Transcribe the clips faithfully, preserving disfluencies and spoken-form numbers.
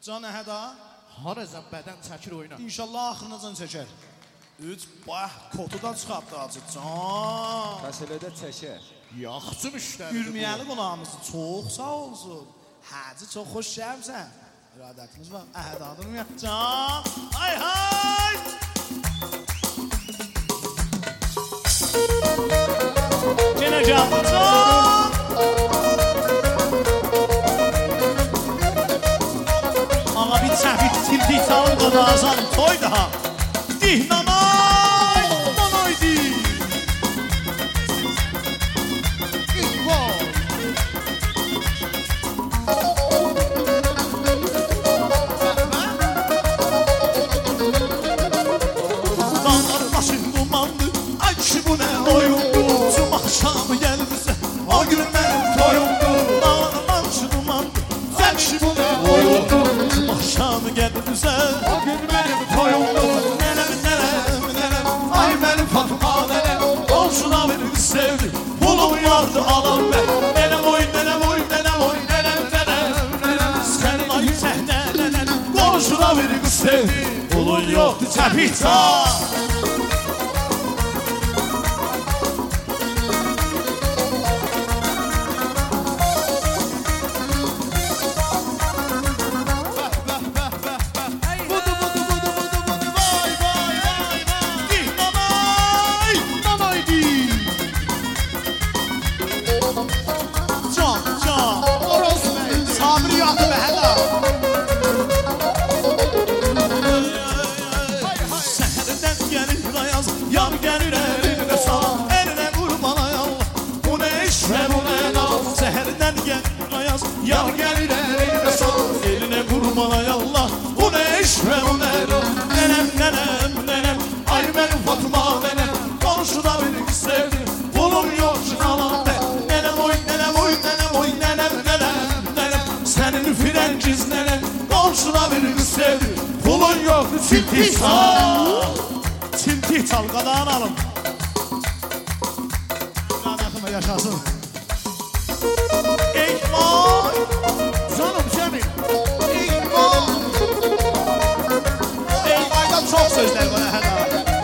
Can Əhəda. Harazan bədən çəkir oyuna. İnşallah axırına can çəkər. Üç, bax, kotudan çıxartdı acı can. Məsələdə çəkər. Yaxşı müştəri. Gülməyəli qulağımızı çox sağ olsun. Hacı çox xoş gəlmsən. İradətiniz var. Əhədadır mı? Can. Hay hay. Yenə gəldi can. Ağa bir çəfik tiltik salın qadağazan toy daha. Dihnanay, nanaydi. Dağlar başın dumandı, ay kişi bu nə oyundu. Cum axşamı gəlirsə, o gün mənim toyumdu. Dağlar başın dumandı, ay kişi bu nə oyundu. Cum axşamı gəlirsə, o gün mənim toyumdu. Nənəm, nənəm, nənəm, ay mənim Fatma nənəm. Olsuna beni sevdi, pulum vardı alam ben. Nənəm oy, nənəm oy, nənəm oy, nənəm, nənəm, nənəm. Sənin ay səhnə nənəm, olsuna beni sevdi. Pulun yoktu çapita. Yar gelir eline sal, eline vurmalay Allah. Bu ne iş ve bu ne rol? Nenem, nenem, nenem, ay benim Fatma nenem. Komşu da beni sevdi, pulum yok şınalan ben. Nenem oy, nenem oy, nenem oy, nenem, nenem, nenem. Senin Fransız nenem, komşu da beni sevdi, pulun yok. Çintik çal, çintik çal, qadağını alın. Qadağını yaşasın. Ey vay! Canım Cemil! Ey vay! Ey vaydan çok sözler var Əhəda.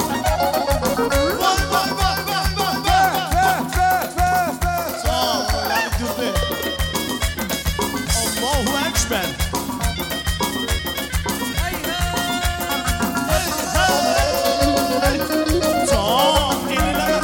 Vay vay vay vay vay vay! Vəh vəh vəh vəh! Sağ ol, öyləni dürdü. Allahu Ekber! Hey hey! Hey hey! Can eline!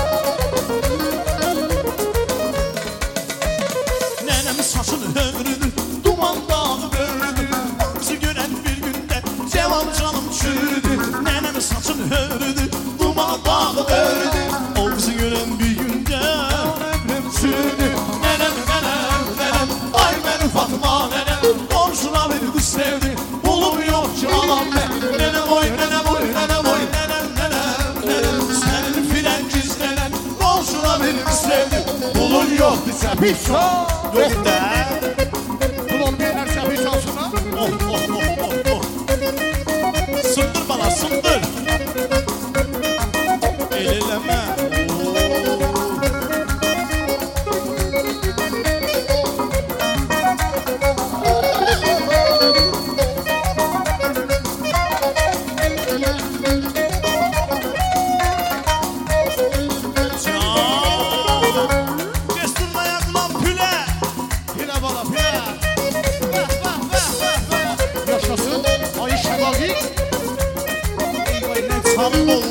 Saçını hövürdü, duman dağı bördü. Bizi gören bir günde cevan canım çürüdü. Nenem saçını hövürdü, duman dağı bördü. O bizi gören bir günde ömrüm çürüdü. Nenem, nenem, nenem, ay benim Fatma nenem. Komşuna beni kız sevdi, pulum yok ki alam ben. Nenem oy, nenem oy, nenem oy, nenem, nenem, nenem. Senin Fransız nenem, komşuna beni kız sevdi, pulun yok ki sepit. Yok da. Ulan beyler çapı çalsınlar. Oh oh oh oh oh. Sındır bana sındır. Elileme. Yaşasın ayı şebabik. Sabır ol.